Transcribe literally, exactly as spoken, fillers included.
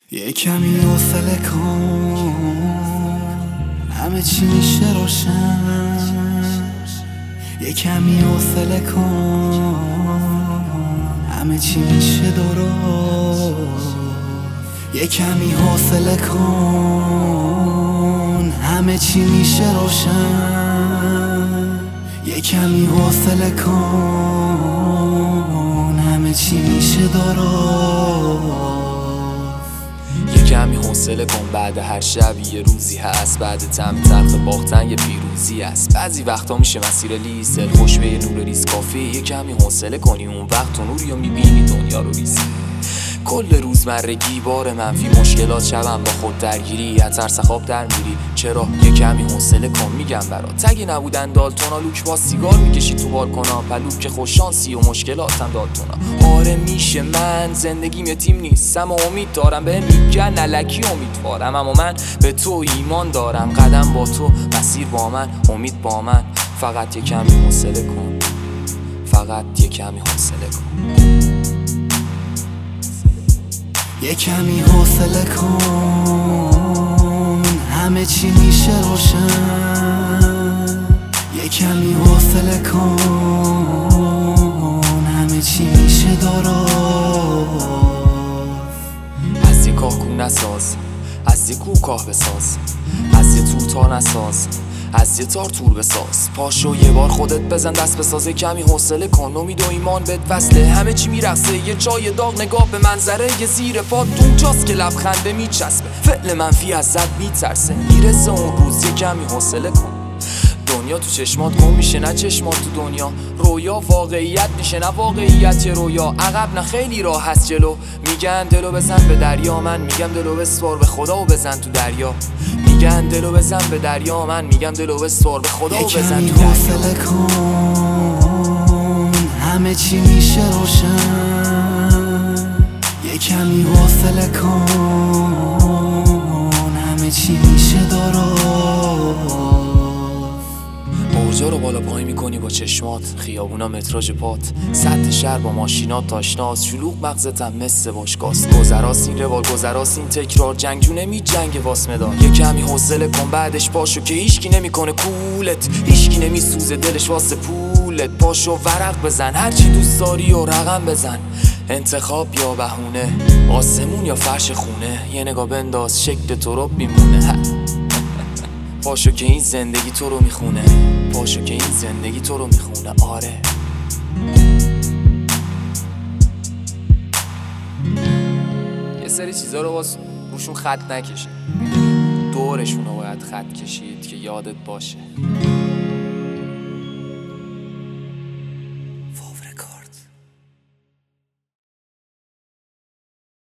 یه کمی حوصله کن، همه چی میشه روشن. یه کمی حوصله کن، همه چی میشه درست. یه کمی حوصله کن، همه چی میشه روشن. یه کمی حوصله کن، همه چی میشه درست. کمی حوصله کن، بعد هر شب یه روزی هست. بعد تم تلخ باختن یه پیروزی هست. بعضی وقتا میشه مسیر لیز دل خوش به یه نور ریز کافی. یه کمی حوصله کنی، اون وقت تو نوری و میبینی دنیا رو ریزی. کل روزمرگی بار منفی، مشکلات شبم با خود درگیری. از ترس خواب در میری، چرا؟ یه کمی حوصله کن میگم برات. اگه نبودن دالتونا، لوک با سیگار میکشی تو بالکونا. پلوک که خوششانسی و مشکلاتم دالتونا. آره میشه، من زندگیم یتیم نیستم و امید دارم. به میگن الکی امیدوارم، اما من به تو ایمان دارم. قدم با تو، مسیر با من، امید با من. فقط یه کمی حوصله کن، فقط یه کمی حوصله کن. یه کمی حوصله کن، همه چی میشه روشن. یه کمی حوصله کن، همه چی میشه درست. از یه کاه کو نساز، از یه کو کاه بساز. از یه تور تار نساز، از یه تار تور بساز. پاشو یه بار خودت بزن دست بساز. کمی حوصله کن، امید و ایمان بهت وصله. همه چی میرقصه، یه چای داغ نگاه به منظره. یه زیر پات اونجاست که لبخنده میچسبه. فعل منفی ازت میترسه، میرسه اون روز. یه کمی حوصله کن، دنیا تو چشمات گم میشه، نه چشمات تو دنیا. رویا واقعیت میشه، نه واقعیت یه رویا. عقب نه خیلی راه هست جلو. میگن دلو بزن به دریا، من میگم دلو بسپار به خدا و بزن تو دریا. میگن دلو بزن به دریا، من میگم دلو بسپار به خدا و بزن تو دریا. یه کمی حوصله کن، همه چی میشه روشن. یه کمی حوصله کن، همه چی میشه درست. برجا رو بالا پای میکنی با چشمات، خیابونا متراژ پات. سطح شهر با ماشینات تاشناس، شلوغ مغزتم مثل باشگاست. گذراس این روال، گذراس این تکرار، جنگجو نمی جنگ واس مدار. یه کمی حوصله کن، بعدش پاشو که هیچکی نمیکنه کولت. هیچکی نمیسوزه دلش واسه پولت. پاشو ورق بزن، هرچی دوست داری و رقم بزن. انتخاب یا بهونه، آسمون یا فرش خونه. یه نگاه بنداز، شکل تو رو میمونه. پاشو که این زندگی تو رو میخونه، پاشو که این زندگی تو رو میخونه. آره یه سری چیزا رو باز روشون خط نکشید، دورشون رو باید خط کشید که یادت باشه.